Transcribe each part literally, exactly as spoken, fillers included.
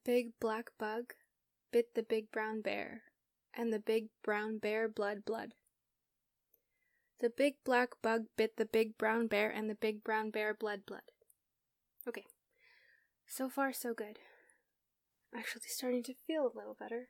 big black bug bit the big brown bear, and the big brown bear blood blood. The big black bug bit the big brown bear, and the big brown bear blood blood. Okay, so far so good. I'm actually starting to feel a little better.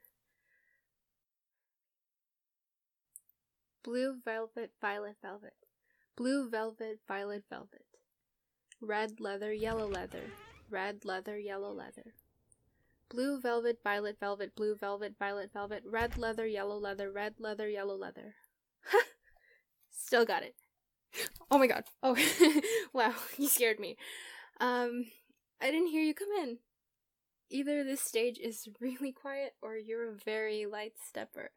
Blue velvet, violet velvet. Blue velvet, violet velvet. Red leather, yellow leather. Red leather, yellow leather. Blue velvet, violet velvet, blue velvet, violet velvet, red leather, yellow leather, red leather, yellow leather. Still got it. Oh my god. Oh, wow, you scared me. Um, I didn't hear you come in. Either this stage is really quiet or you're a very light stepper.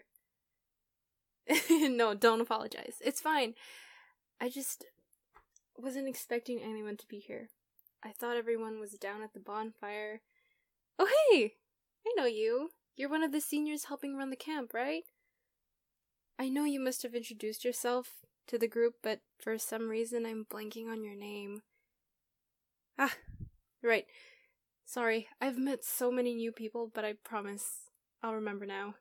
No, don't apologize. It's fine. I just wasn't expecting anyone to be here. I thought everyone was down at the bonfire. Oh, hey! I know you. You're one of the seniors helping run the camp, right? I know you must have introduced yourself to the group, but for some reason I'm blanking on your name. Ah, right. Sorry, I've met so many new people, but I promise I'll remember now.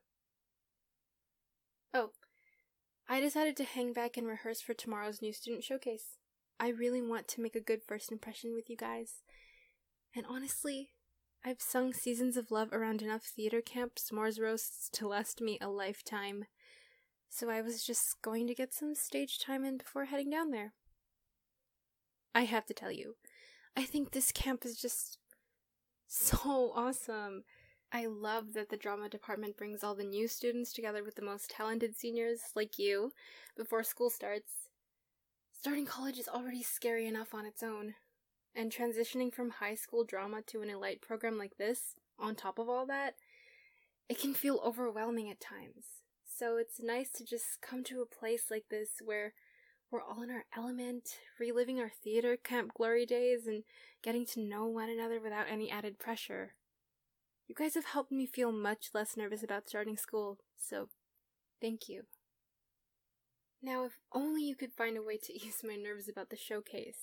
Oh, I decided to hang back and rehearse for tomorrow's new student showcase. I really want to make a good first impression with you guys. And honestly, I've sung Seasons of Love around enough theater camp s'mores roasts to last me a lifetime. So I was just going to get some stage time in before heading down there. I have to tell you, I think this camp is just so awesome. I love that the drama department brings all the new students together with the most talented seniors, like you, before school starts. Starting college is already scary enough on its own, and transitioning from high school drama to an elite program like this, on top of all that, it can feel overwhelming at times. So it's nice to just come to a place like this where we're all in our element, reliving our theater camp glory days and getting to know one another without any added pressure. You guys have helped me feel much less nervous about starting school, so thank you. Now, if only you could find a way to ease my nerves about the showcase.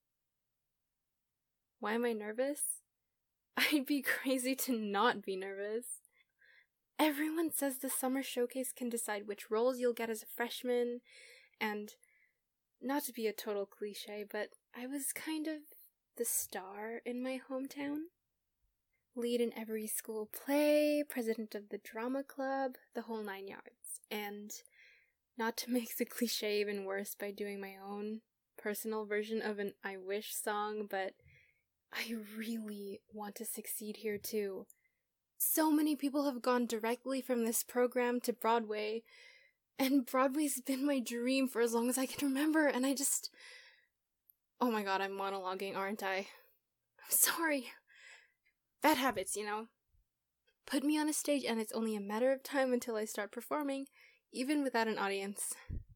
Why am I nervous? I'd be crazy to not be nervous. Everyone says the summer showcase can decide which roles you'll get as a freshman, and not to be a total cliche, but I was kind of the star in my hometown. Lead in every school play, president of the drama club, the whole nine yards. And not to make the cliche even worse by doing my own personal version of an I Wish song, but I really want to succeed here too. So many people have gone directly from this program to Broadway, and Broadway's been my dream for as long as I can remember, and I just... Oh my god, I'm monologuing, aren't I? I'm sorry. Bad habits, you know. Put me on a stage and it's only a matter of time until I start performing, even without an audience.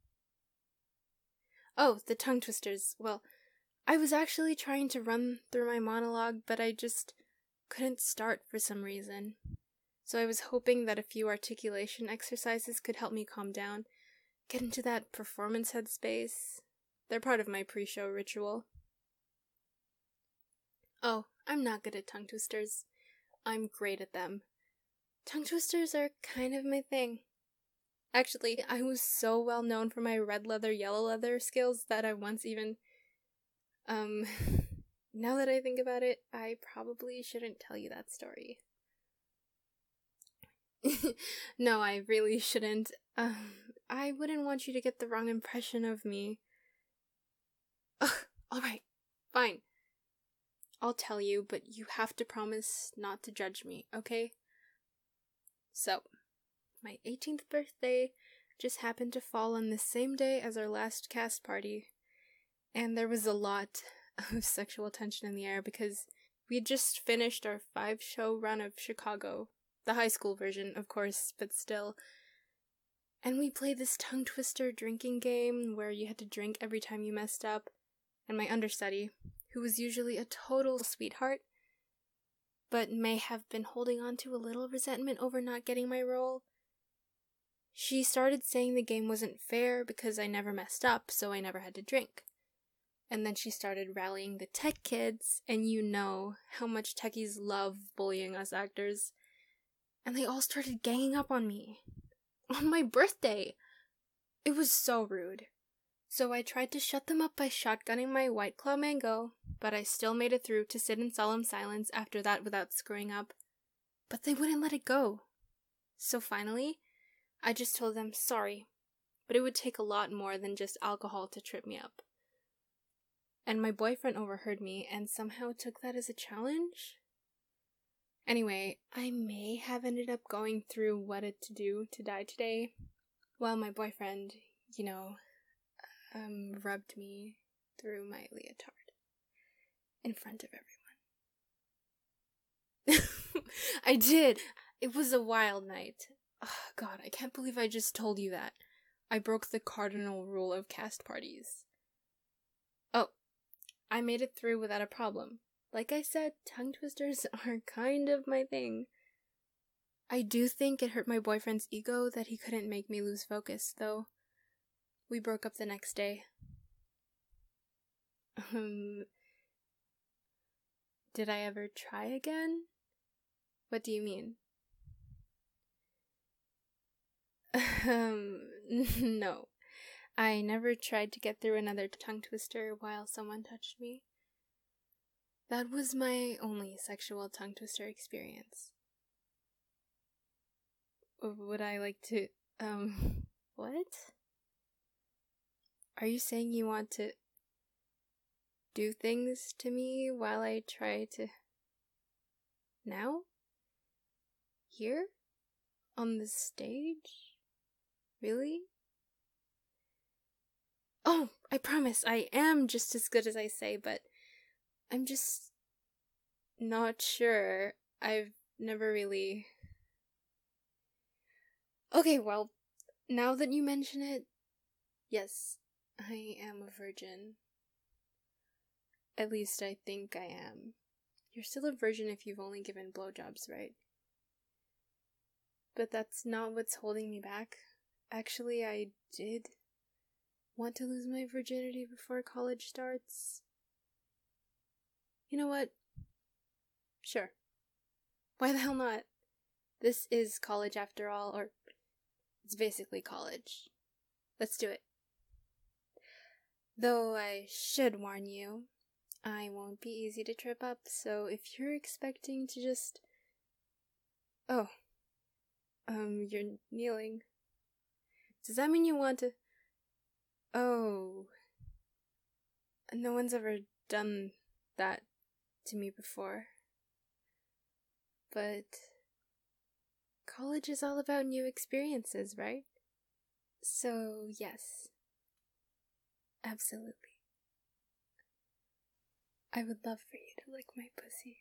Oh, the tongue twisters. Well, I was actually trying to run through my monologue, but I just couldn't start for some reason. So I was hoping that a few articulation exercises could help me calm down, get into that performance headspace. They're part of my pre-show ritual. Oh, I'm not good at tongue twisters. I'm great at them. Tongue twisters are kind of my thing. Actually, I was so well known for my red leather, yellow leather skills that I once even... Um, now that I think about it, I probably shouldn't tell you that story. No, I really shouldn't. Um, I wouldn't want you to get the wrong impression of me. Ugh, alright, fine. I'll tell you, but you have to promise not to judge me, okay? So, my eighteenth birthday just happened to fall on the same day as our last cast party, and there was a lot of sexual tension in the air because we had just finished our five-show run of Chicago, the high school version, of course, but still, and we played this tongue-twister drinking game where you had to drink every time you messed up, and my understudy, who was usually a total sweetheart, but may have been holding on to a little resentment over not getting my role. She started saying the game wasn't fair because I never messed up, so I never had to drink. And then she started rallying the tech kids, and you know how much techies love bullying us actors. And they all started ganging up on me. On my birthday! It was so rude. So I tried to shut them up by shotgunning my White Claw mango, but I still made it through to sit in solemn silence after that without screwing up. But they wouldn't let it go. So finally, I just told them sorry, but it would take a lot more than just alcohol to trip me up. And my boyfriend overheard me and somehow took that as a challenge. Anyway, I may have ended up going through what it to do to die today, while my boyfriend, you know, um, rubbed me through my leotard in front of everyone. I did. It was a wild night. Oh, God, I can't believe I just told you that. I broke the cardinal rule of cast parties. Oh, I made it through without a problem. Like I said, tongue twisters are kind of my thing. I do think it hurt my boyfriend's ego that he couldn't make me lose focus, though. We broke up the next day. Um, did I ever try again? What do you mean? Um, no. I never tried to get through another tongue twister while someone touched me. That was my only sexual tongue twister experience. Would I like to, um, what? Are you saying you want to do things to me while I try to... Now? Here? On the stage? Really? Oh, I promise, I am just as good as I say, but I'm just not sure. I've never really... Okay, well, now that you mention it, yes, I am a virgin. At least I think I am. You're still a virgin if you've only given blowjobs, right? But that's not what's holding me back. Actually, I did want to lose my virginity before college starts. You know what? Sure. Why the hell not? This is college after all, or it's basically college. Let's do it. Though I should warn you, I won't be easy to trip up, so if you're expecting to just... Oh. Um, you're kneeling. Does that mean you want to... Oh. No one's ever done that to me before. But college is all about new experiences, right? So, yes. Absolutely. I would love for you to lick my pussy.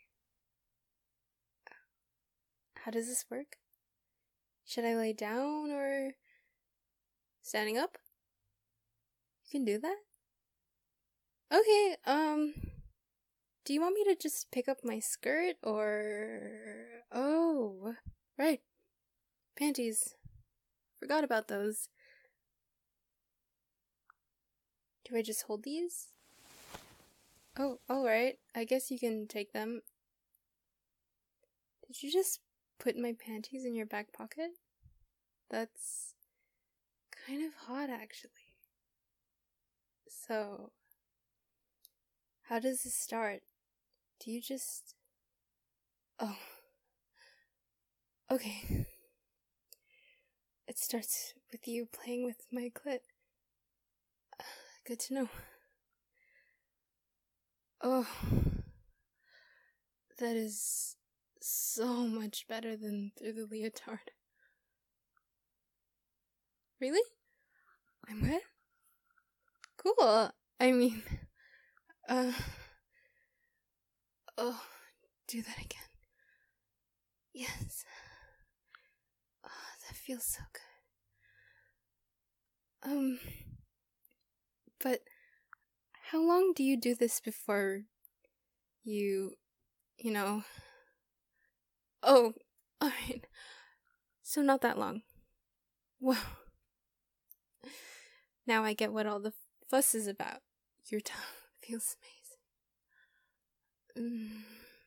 How does this work? Should I lay down or standing up? You can do that? Okay, um, do you want me to just pick up my skirt or... Oh, right. Panties. Forgot about those. Do I just hold these? Oh, alright. I guess you can take them. Did you just put my panties in your back pocket? That's kind of hot, actually. So, how does this start? Do you just... Oh. Okay. It starts with you playing with my clit. Good to know. Oh. That is so much better than through the leotard. Really? I'm wet? Cool. I mean, uh, oh, do that again. Yes. Oh, that feels so good. Um, but how long do you do this before you, you know? Oh, alright. So not that long. Wow. Now I get what all the fuss is about. Your tongue feels amazing. Mm.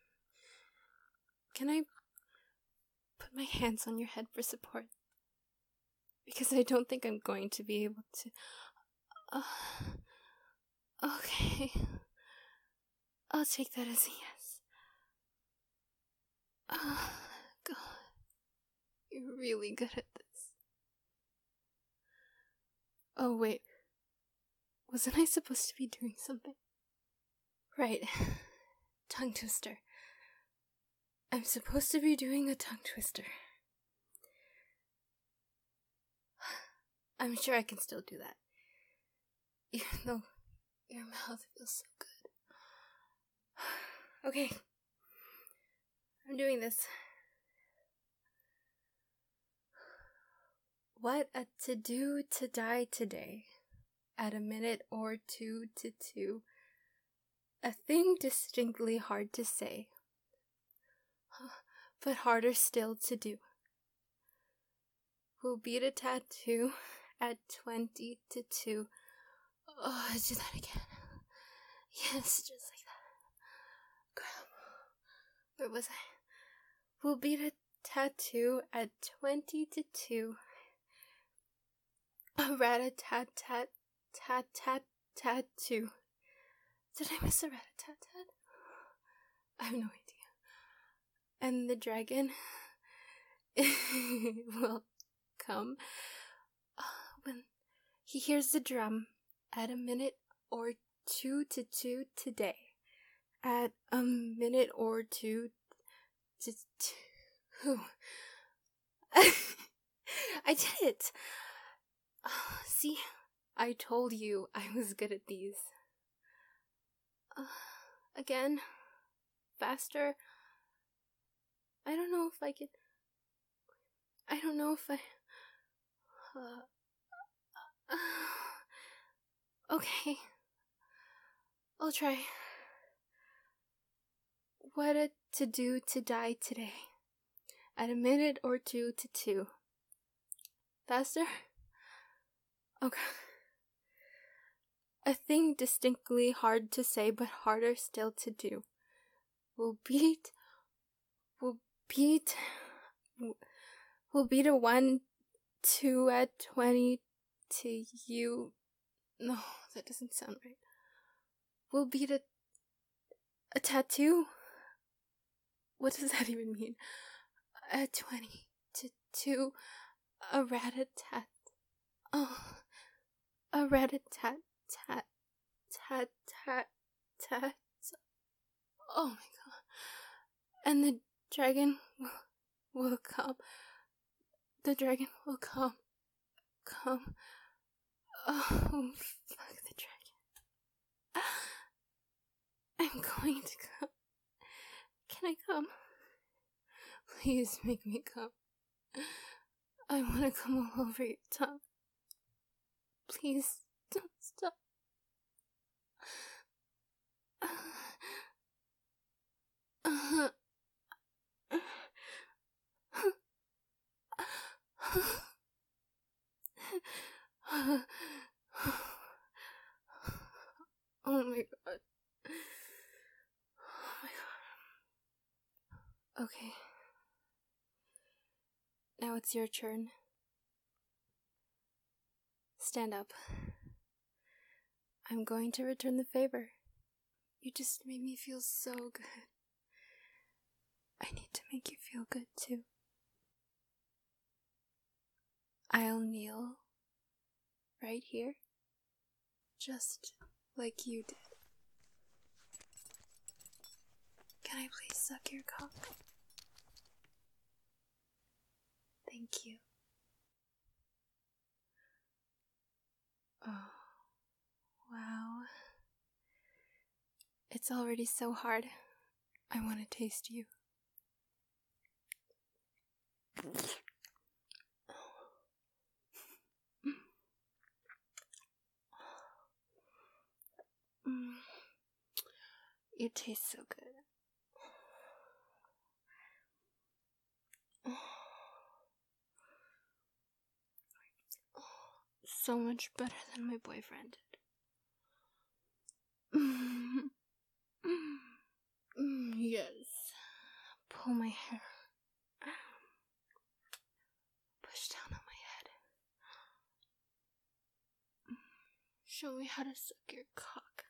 Can I put my hands on your head for support? Because I don't think I'm going to be able to. Uh, okay. I'll take that as a yes. Oh, God. You're really good at this. Oh, wait. Wasn't I supposed to be doing something? Right. Tongue twister. I'm supposed to be doing a tongue twister. I'm sure I can still do that. Even though your mouth feels so good. Okay. I'm doing this. What a to-do to die today. At a minute or two to two. A thing distinctly hard to say. But harder still to do. We'll beat a tattoo at twenty to two. Oh, let's do that again. Yes, just like that. Crap. Where was I? We'll beat a tattoo at twenty to two. A rat-a-tat-tat, tat-tat-tat-two. Did I miss a rat-a-tat-tat? I have no idea. And the dragon will come when he hears the drum at a minute or two to two today. At a minute or two to two. I did it! Uh, see, I told you I was good at these. Uh, again, faster. I don't know if I can. I don't know if I. Uh, uh, okay. I'll try. What a to do to die today. At a minute or two to two. Faster? Okay. A thing distinctly hard to say, but harder still to do. We'll beat. We'll beat. We'll beat a one, two at twenty to you. No, that doesn't sound right. We'll beat a. a tattoo? What does that even mean? At twenty to two. A rat-a-tat. Oh. A rat-a-tat. Tat. Tat. Tat. Tat. Oh my god. And the dragon will, will come. The dragon will come. Come. Oh, fuck the dragon. I'm going to come. Can I come? Please make me come. I want to come all over your tongue. Please don't stop. Uh, oh my god. Oh my god. Okay. Now it's your turn. Stand up. I'm going to return the favor. You just made me feel so good. I need to make you feel good too. I'll kneel right here, just like you did. Can I please suck your cock? Thank you. Oh, wow. It's already so hard. I want to taste you. Mm. You taste so good. So much better than my boyfriend did. pull my hair. Push down on my head. Show me how to suck your cock.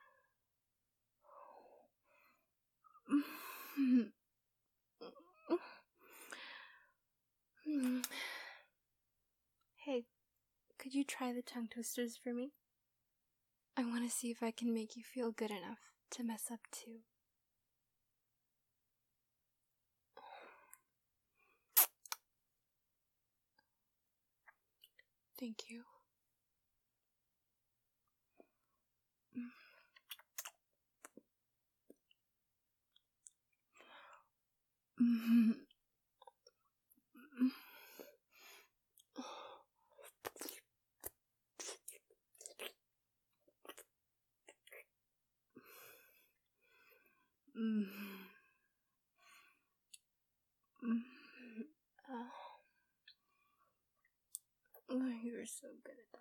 Hey, could you try the tongue twisters for me? I want to see if I can make you feel good enough to mess up too. Thank you. Mm-hmm. Mm-hmm. Oh. Oh, you're so good at that.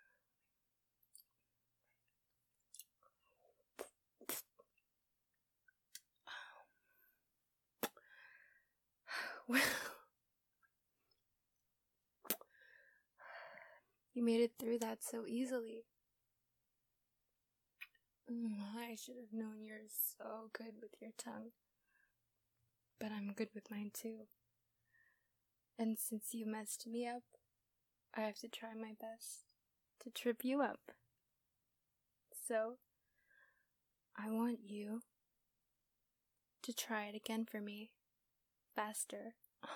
Well, you made it through that so easily. I should have known you're so good with your tongue. But I'm good with mine too. And since you messed me up, I have to try my best to trip you up. So, I want you to try it again for me. Faster.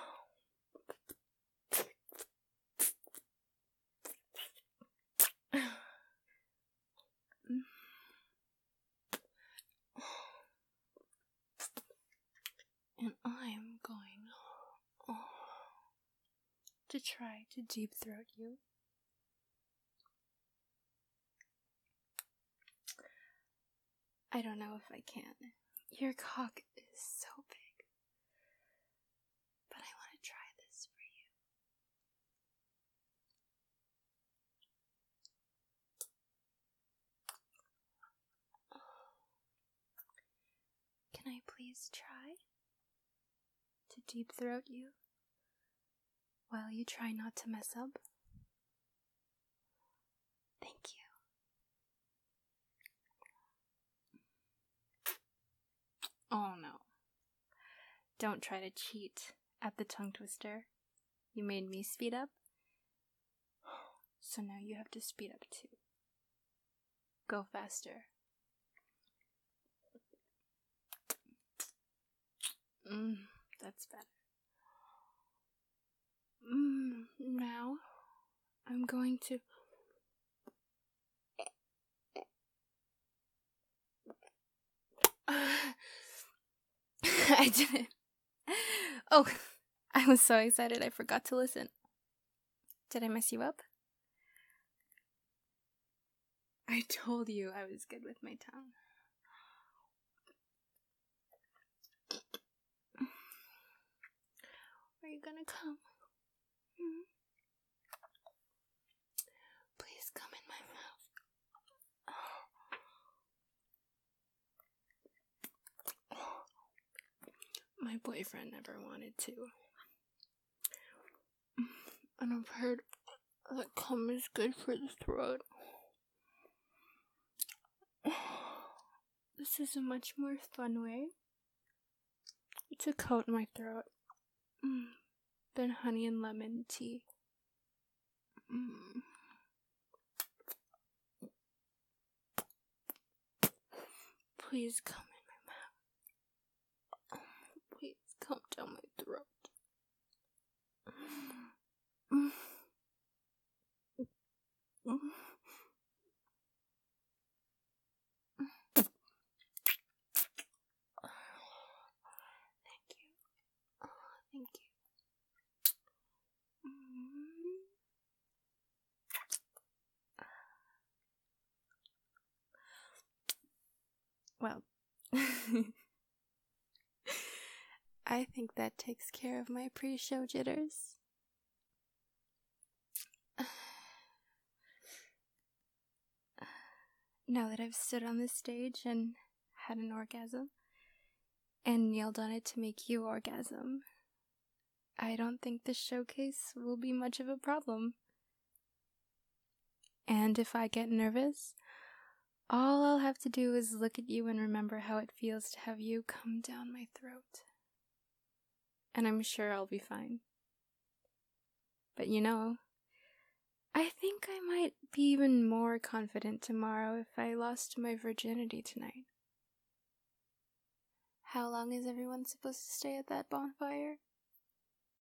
And I am going oh, to try to deep throat you. I don't know if I can. Your cock is so big. But I want to try this for you. Can I please try to deep throat you while you try not to mess up? Thank you. Oh no. Don't try to cheat at the tongue twister. You made me speed up, so now you have to speed up too. Go faster. Mm, that's better. Mm, now, I'm going to... I didn't. Oh, I was so excited I forgot to listen. Did I mess you up? I told you I was good with my tongue. Are you gonna come? Hmm? Please come in my mouth. My boyfriend never wanted to. And I've heard that cum is good for the throat. This is a much more fun way to coat my throat mm, than honey and lemon tea. Mm. Please come in my mouth. Please come down my throat. Mm. Mm. Thank you. Oh, thank you. Mm. Well, I think that takes care of my pre-show jitters. Now that I've stood on this stage and had an orgasm, and kneeled on it to make you orgasm. I don't think this showcase will be much of a problem. And if I get nervous, all I'll have to do is look at you and remember how it feels to have you come down my throat. And I'm sure I'll be fine. But you know, I think I might be even more confident tomorrow if I lost my virginity tonight. How long is everyone supposed to stay at that bonfire?